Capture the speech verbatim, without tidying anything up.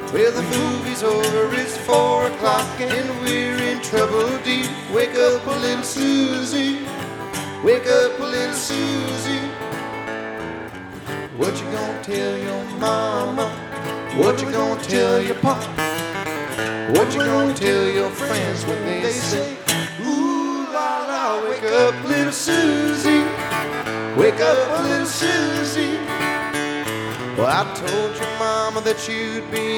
Well, the movie's over, it's four o'clock, and we're in trouble deep. Wake up, little Susie. Wake up, little Susie. What you gonna tell your mama? What you gonna tell your papa? What you gonna tell your friends when they say, ooh la la, wake up, little Susie. Wake up, little Susie. Well, I told your mama that you'd be